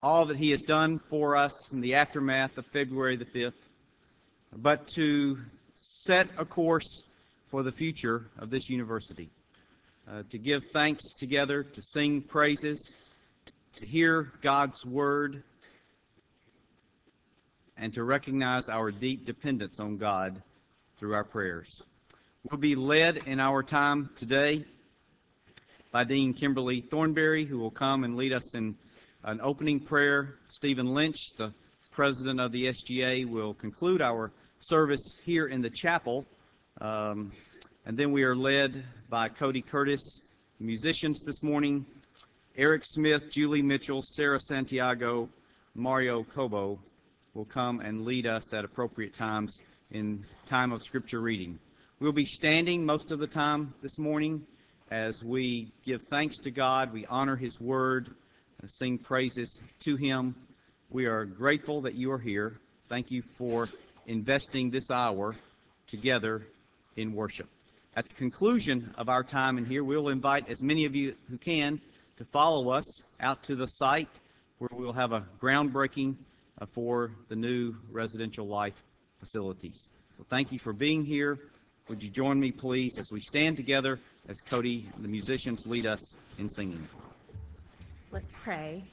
all that he has done for us in the aftermath of February the 5th, but to set a course for the future of this university, to give thanks together, to sing praises, to hear God's word, and to recognize our deep dependence on God through our prayers. We'll be led in our time today by Dean Kimberly Thornberry, who will come and lead us in an opening prayer. Stephen Lynch, the president of the SGA, will conclude our service here in the chapel. And then we are led by Cody Curtis, musicians this morning, Eric Smith, Julie Mitchell, Sarah Santiago, Mario Cobo will come and lead us at appropriate times in time of scripture reading. We'll be standing most of the time this morning as we give thanks to God, we honor His Word, and sing praises to Him. We are grateful that you are here. Thank you for investing this hour together in worship. At the conclusion of our time in here, we'll invite as many of you who can to follow us out to the site where we'll have a groundbreaking for the new residential life facilities. So thank you for being here. Would you join me, please, as we stand together as Cody and the musicians lead us in singing. Let's pray.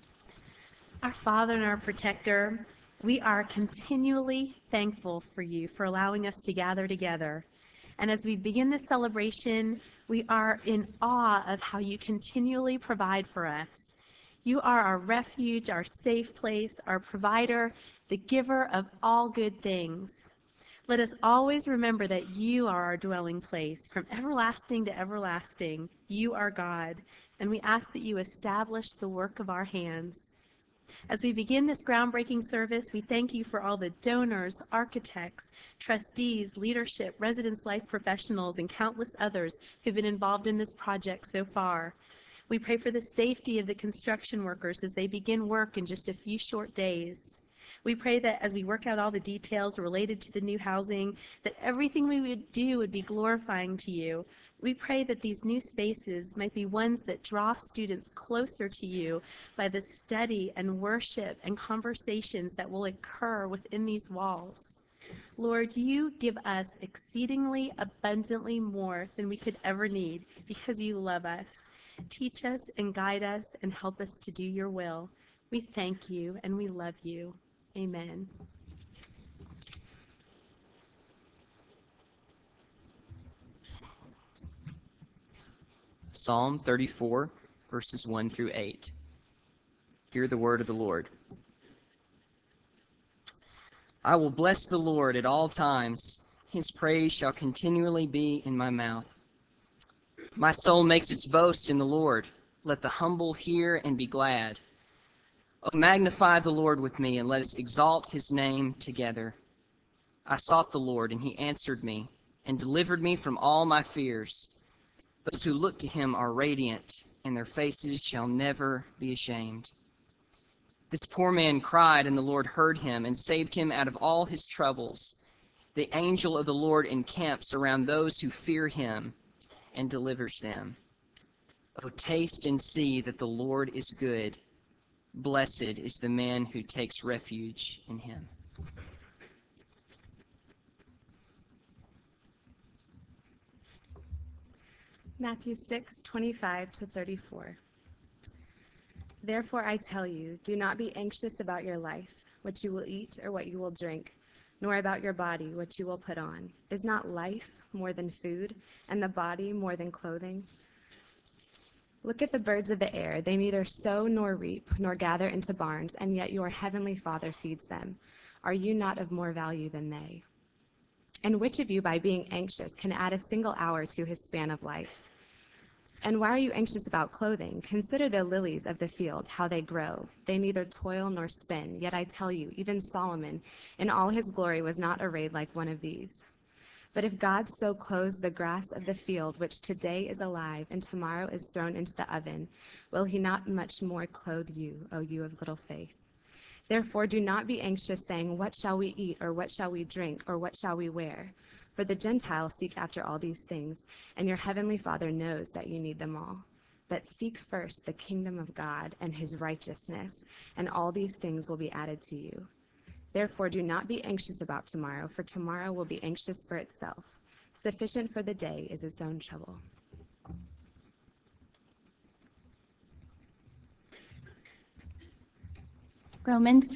Our Father and our Protector, we are continually thankful for you for allowing us to gather together. And as we begin this celebration, we are in awe of how you continually provide for us. You are our refuge, our safe place, our provider, the giver of all good things. Let us always remember that you are our dwelling place. From everlasting to everlasting, you are God, and we ask that you establish the work of our hands. As we begin this groundbreaking service, we thank you for all the donors, architects, trustees, leadership, residence life professionals, and countless others who've been involved in this project so far. We pray for the safety of the construction workers as they begin work in just a few short days. We pray that as we work out all the details related to the new housing, that everything we would do would be glorifying to you. We pray that these new spaces might be ones that draw students closer to you by the study and worship and conversations that will occur within these walls. Lord, you give us exceedingly abundantly more than we could ever need because you love us. Teach us and guide us and help us to do your will. We thank you and we love you. Amen. Psalm 34, verses 1 through 8. Hear the word of the Lord. I will bless the Lord at all times. His praise shall continually be in my mouth. My soul makes its boast in the Lord. Let the humble hear and be glad. Oh, magnify the Lord with me, and let us exalt his name together. I sought the Lord, and he answered me, and delivered me from all my fears. Those who look to him are radiant, and their faces shall never be ashamed. This poor man cried, and the Lord heard him, and saved him out of all his troubles. The angel of the Lord encamps around those who fear him, and delivers them. Oh, taste and see that the Lord is good. Blessed is the man who takes refuge in him. Matthew 6:25-34. Therefore I tell you, do not be anxious about your life, what you will eat or what you will drink, nor about your body, what you will put on. Is not life more than food, and the body more than clothing? Look at the birds of the air. They neither sow nor reap, nor gather into barns, and yet your heavenly Father feeds them. Are you not of more value than they? And which of you, by being anxious, can add a single hour to his span of life? And why are you anxious about clothing? Consider the lilies of the field, how they grow. They neither toil nor spin. Yet I tell you, even Solomon, in all his glory, was not arrayed like one of these. But if God so clothes the grass of the field, which today is alive and tomorrow is thrown into the oven, will he not much more clothe you, O you of little faith? Therefore do not be anxious, saying, what shall we eat, or what shall we drink, or what shall we wear? For the Gentiles seek after all these things, and your heavenly Father knows that you need them all. But seek first the kingdom of God and his righteousness, and all these things will be added to you. Therefore, do not be anxious about tomorrow, for tomorrow will be anxious for itself. Sufficient for the day is its own trouble. Romans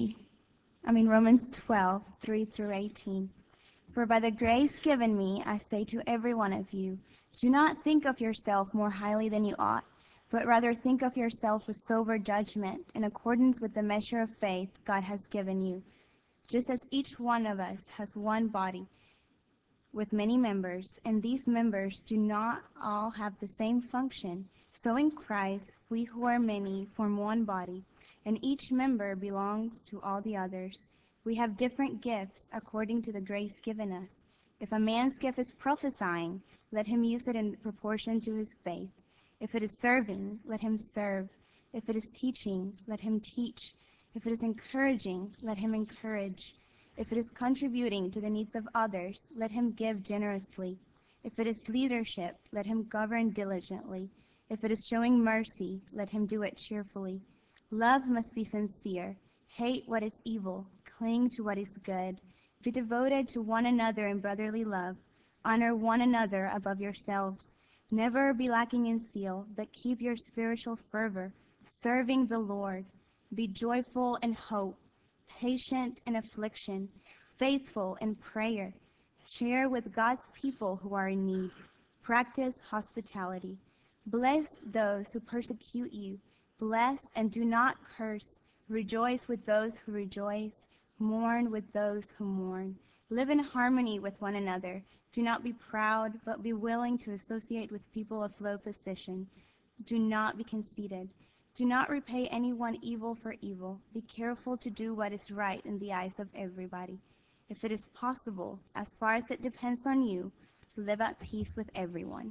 12, 3 through 18. For by the grace given me, I say to every one of you, do not think of yourself more highly than you ought, but rather think of yourself with sober judgment, in accordance with the measure of faith God has given you. Just as each one of us has one body with many members, and these members do not all have the same function, so in Christ we who are many form one body, and each member belongs to all the others. We have different gifts according to the grace given us. If a man's gift is prophesying, let him use it in proportion to his faith. If it is serving, let him serve. If it is teaching, let him teach. If it is encouraging, let him encourage. If it is contributing to the needs of others, let him give generously. If it is leadership, let him govern diligently. If it is showing mercy, let him do it cheerfully. Love must be sincere. Hate what is evil. Cling to what is good. Be devoted to one another in brotherly love. Honor one another above yourselves. Never be lacking in zeal, but keep your spiritual fervor, serving the Lord. Be joyful in hope, patient in affliction, faithful in prayer. Share with God's people who are in need. Practice hospitality. Bless those who persecute you. Bless and do not curse. Rejoice with those who rejoice. Mourn with those who mourn. Live in harmony with one another. Do not be proud, but be willing to associate with people of low position. Do not be conceited. Do not repay anyone evil for evil. Be careful to do what is right in the eyes of everybody. If it is possible, as far as it depends on you, live at peace with everyone.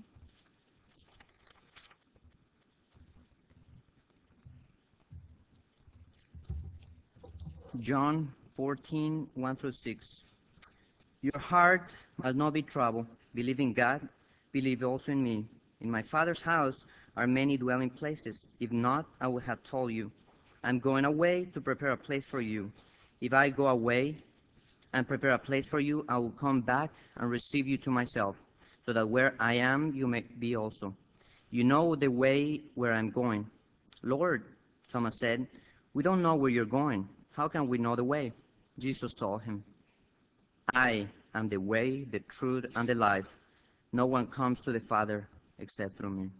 John 14, 1 through 6. Your heart must not be troubled. Believe in God, believe also in me. In my Father's house are many dwelling places. If not, I would have told you. I'm going away to prepare a place for you. If I go away and prepare a place for you, I will come back and receive you to myself, so that where I am, you may be also. You know the way where I'm going. Lord, Thomas said, we don't know where you're going. How can we know the way? Jesus told him, I am the way, the truth, and the life. No one comes to the Father except through me.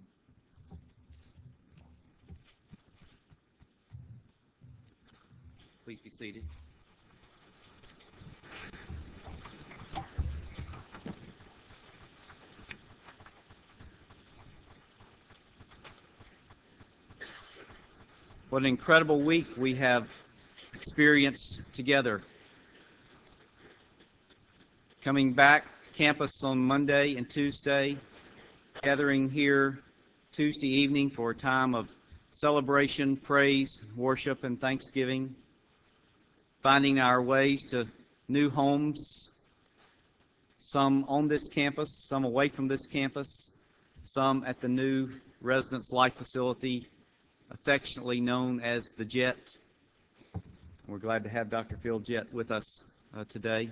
Please be seated. What an incredible week we have experienced together. Coming back campus on Monday and Tuesday, gathering here Tuesday evening for a time of celebration, praise, worship, and thanksgiving. Finding our ways to new homes, some on this campus, some away from this campus, some at the new Residence Life Facility, affectionately known as the Jet. We're glad to have Dr. Phil Jet with us today.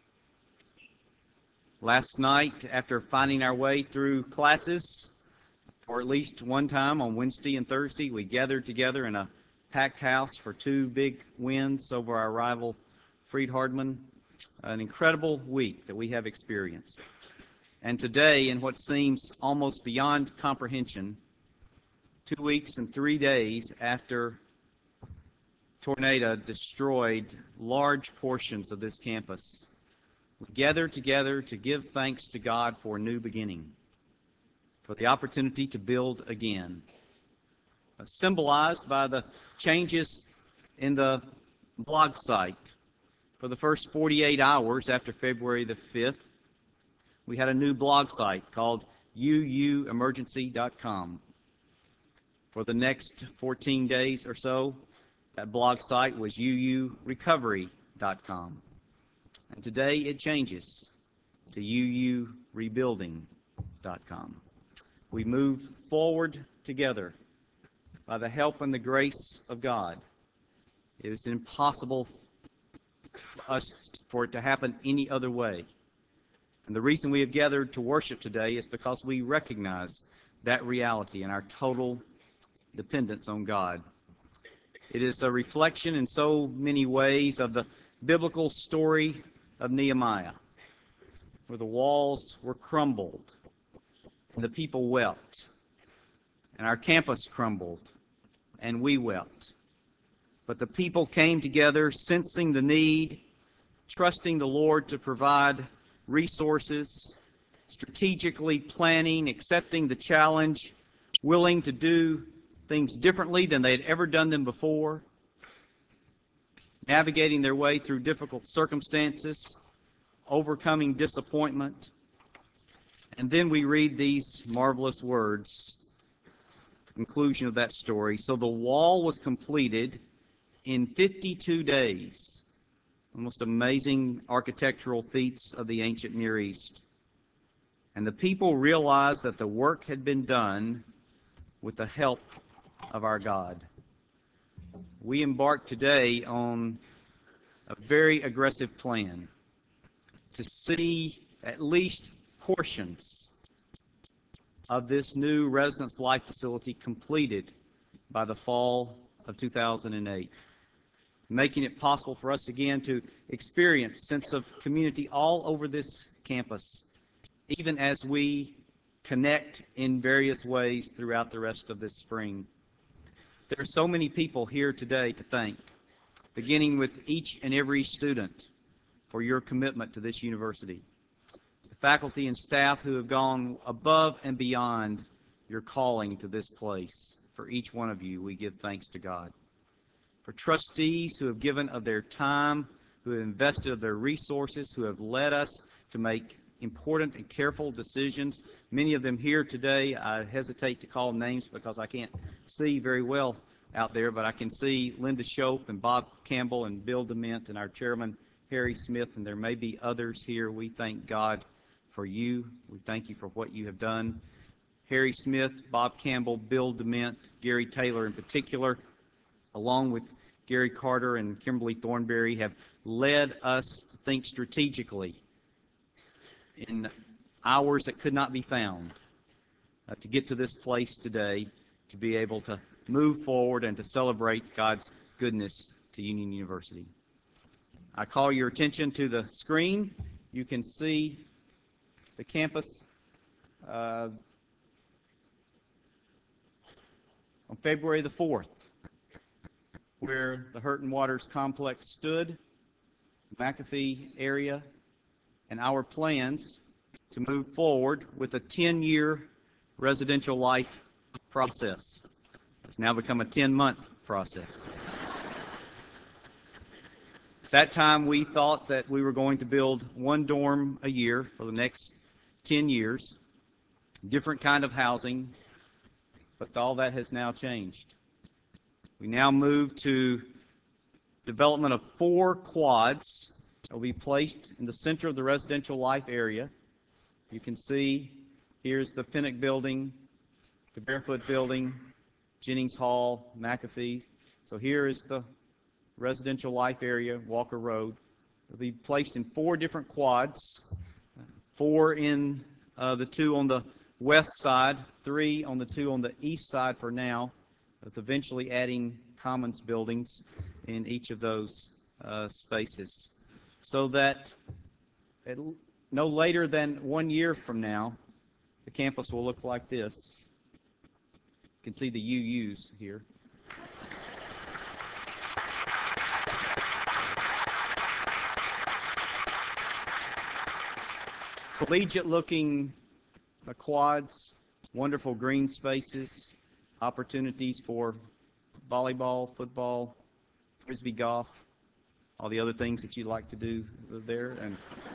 Last night, after finding our way through classes, for at least one time on Wednesday and Thursday, we gathered together in a packed house for two big wins over our rival Freed Hardman. An incredible week that we have experienced. And today, in what seems almost beyond comprehension, 2 weeks and 3 days after tornado destroyed large portions of this campus, we gather together to give thanks to God for a new beginning, for the opportunity to build again, symbolized by the changes in the blog site. For the first 48 hours after February the 5th, we had a new blog site called uuemergency.com. For the next 14 days or so, that blog site was uurecovery.com. And today it changes to uurebuilding.com. We move forward together by the help and the grace of God. It was impossible for it to happen any other way. And the reason we have gathered to worship today is because we recognize that reality and our total dependence on God. It is a reflection in so many ways of the biblical story of Nehemiah, where the walls were crumbled and the people wept, and our campus crumbled and we wept. But the people came together, sensing the need, trusting the Lord to provide resources, strategically planning, accepting the challenge, willing to do things differently than they had ever done them before, navigating their way through difficult circumstances, overcoming disappointment. And then we read these marvelous words, the conclusion of that story. So the wall was completed in 52 days. The most amazing architectural feats of the ancient Near East. And the people realized that the work had been done with the help of our God. We embark today on a very aggressive plan to see at least portions of this new residence life facility completed by the fall of 2008, making it possible for us again to experience a sense of community all over this campus, even as we connect in various ways throughout the rest of this spring. There are so many people here today to thank, beginning with each and every student for your commitment to this university. The faculty and staff who have gone above and beyond your calling to this place. For each one of you, we give thanks to God. For trustees who have given of their time, who have invested of their resources, who have led us to make important and careful decisions. Many of them here today, I hesitate to call names because I can't see very well out there, but I can see Linda Schoaf and Bob Campbell and Bill DeMint and our chairman, Harry Smith, and there may be others here. We thank God for you. We thank you for what you have done. Harry Smith, Bob Campbell, Bill DeMint, Gary Taylor in particular, along with Gary Carter and Kimberly Thornberry, have led us to think strategically in hours that could not be found to get to this place today, to be able to move forward and to celebrate God's goodness to Union University. I call your attention to the screen. You can see the campus on February the 4th, where the Hurton Waters Complex stood, McAfee area, and our plans to move forward with a 10-year residential life process. It's now become a 10-month process. At that time, we thought that we were going to build one dorm a year for the next 10 years, different kind of housing, but all that has now changed. We now move to development of 4 quads that will be placed in the center of the residential life area. You can see here's the Finnick Building, the Barefoot Building, Jennings Hall, McAfee. So here is the residential life area, Walker Road. It'll be placed in 4 different quads, 4 in the 2 on the west side, 3 on the 2 on the east side for now, with eventually adding commons buildings in each of those spaces, so that no later than 1 year from now, the campus will look like this. You can see the UUs here. Collegiate-looking quads, wonderful green spaces, opportunities for volleyball, football, frisbee golf, all the other things that you like to do there. And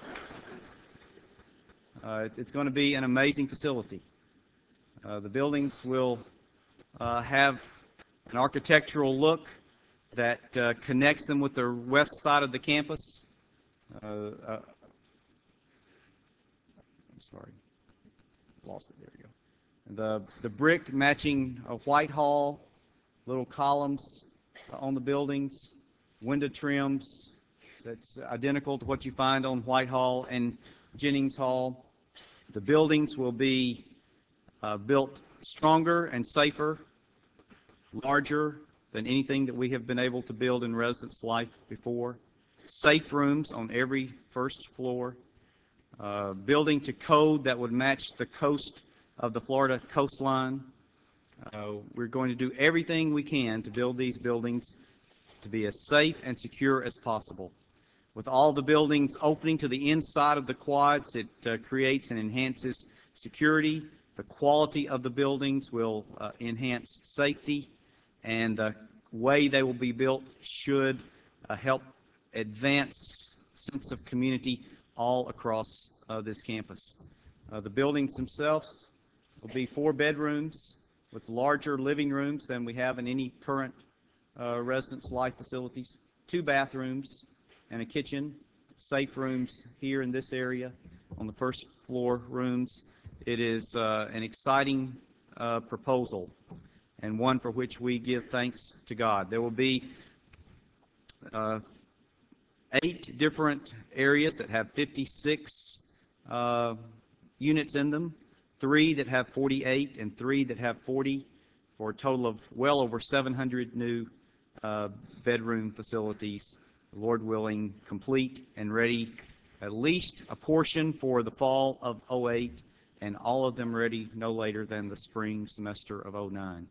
it's going to be an amazing facility. The buildings will have an architectural look that connects them with the west side of the campus. I'm sorry, lost it. There we go. The brick matching Whitehall, little columns on the buildings, window trims. That's identical to what you find on Whitehall and Jennings Hall. The buildings will be built stronger and safer, larger than anything that we have been able to build in residence life before. Safe rooms on every first floor. Building to code that would match the coast of the Florida coastline. We're going to do everything we can to build these buildings to be as safe and secure as possible. With all the buildings opening to the inside of the quads, it creates and enhances security. The quality of the buildings will enhance safety, and the way they will be built should help advance sense of community all across this campus. The buildings themselves will be 4 bedrooms with larger living rooms than we have in any current residence life facilities, 2 bathrooms and a kitchen, safe rooms here in this area on the first floor rooms. It is an exciting proposal, and one for which we give thanks to God. There will be 8 different areas that have 56 units in them, 3 that have 48 and 3 that have 40, for a total of well over 700 new bedroom facilities, Lord willing, complete and ready, at least a portion for the fall of 08, and all of them ready no later than the spring semester of 09.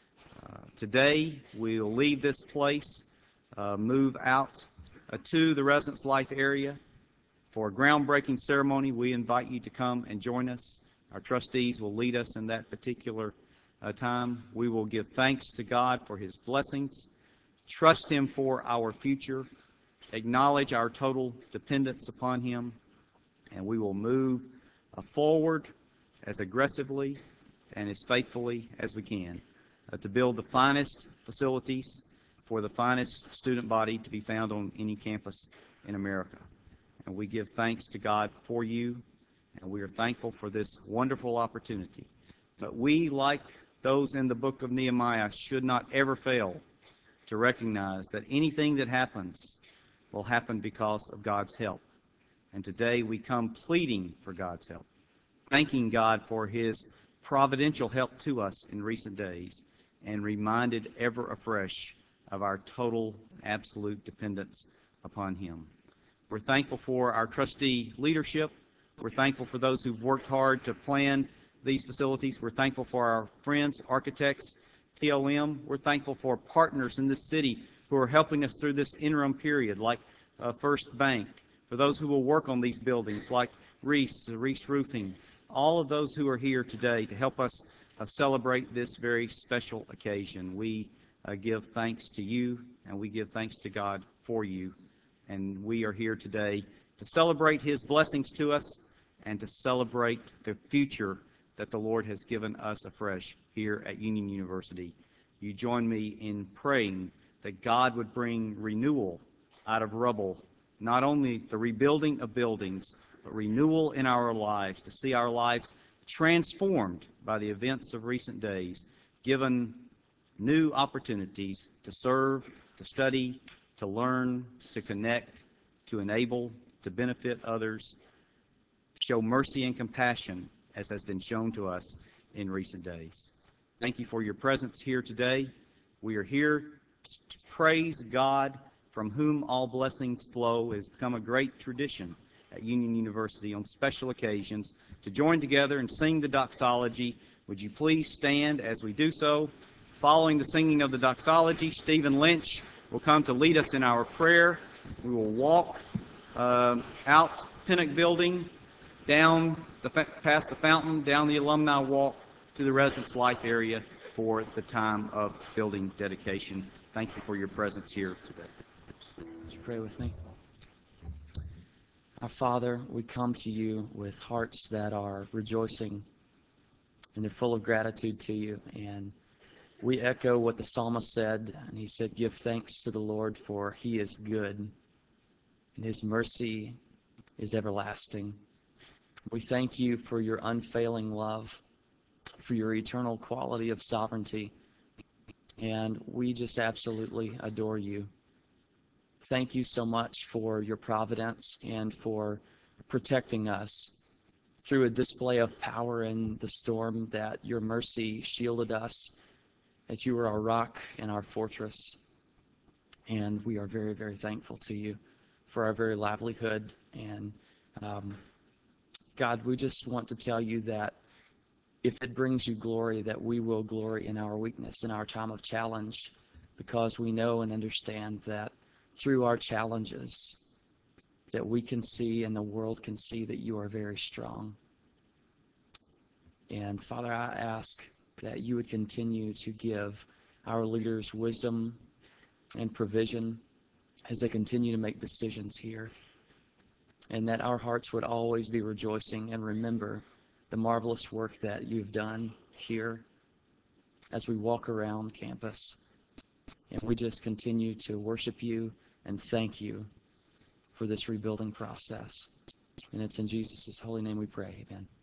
Today, we'll leave this place, move out to the residence life area for a groundbreaking ceremony. We invite you to come and join us. Our trustees will lead us in that particular time. We will give thanks to God for His blessings, trust Him for our future, acknowledge our total dependence upon Him, and we will move forward as aggressively and as faithfully as we can to build the finest facilities for the finest student body to be found on any campus in America. And we give thanks to God for you, and we are thankful for this wonderful opportunity. But we, like those in the book of Nehemiah, should not ever fail to recognize that anything that happens will happen because of God's help. And today we come pleading for God's help, thanking God for His providential help to us in recent days, and reminded ever afresh of our total, absolute dependence upon Him. We're thankful for our trustee leadership. We're thankful for those who've worked hard to plan these facilities. We're thankful for our friends, architects, TLM. We're thankful for partners in this city who are helping us through this interim period, like First Bank, for those who will work on these buildings, like Reese Roofing, all of those who are here today to help us celebrate this very special occasion. We give thanks to you, and we give thanks to God for you. And we are here today to celebrate His blessings to us and to celebrate the future that the Lord has given us afresh here at Union University. You join me in praying that God would bring renewal out of rubble, not only the rebuilding of buildings, but renewal in our lives, to see our lives transformed by the events of recent days, given new opportunities to serve, to study, to learn, to connect, to enable, to benefit others, show mercy and compassion as has been shown to us in recent days. Thank you for your presence here today. We are here to praise God, from whom all blessings flow. It has become a great tradition at Union University on special occasions to join together and sing the doxology. Would you please stand as we do so? Following the singing of the doxology, Stephen Lynch will come to lead us in our prayer. We will walk out Pinnock Building, down past the fountain, down the alumni walk to the residence life area for the time of building dedication. Thank you for your presence here today. Would you pray with me? Our Father, we come to you with hearts that are rejoicing, and they're full of gratitude to you. And we echo what the psalmist said, and he said, "Give thanks to the Lord, for He is good, and His mercy is everlasting." We thank you for your unfailing love. for your eternal quality of sovereignty. And we just absolutely adore you. Thank you so much for your providence and for protecting us through a display of power in the storm, that your mercy shielded us as you were our rock and our fortress. And we are very, very thankful to you for our very livelihood. And God, we just want to tell you that if it brings you glory, that we will glory in our weakness, in our time of challenge, because we know and understand that through our challenges, that we can see and the world can see that you are very strong. And Father, I ask that you would continue to give our leaders wisdom and provision as they continue to make decisions here, and that our hearts would always be rejoicing and remember the marvelous work that you've done here as we walk around campus. And we just continue to worship you and thank you for this rebuilding process. And it's in Jesus' holy name we pray. Amen.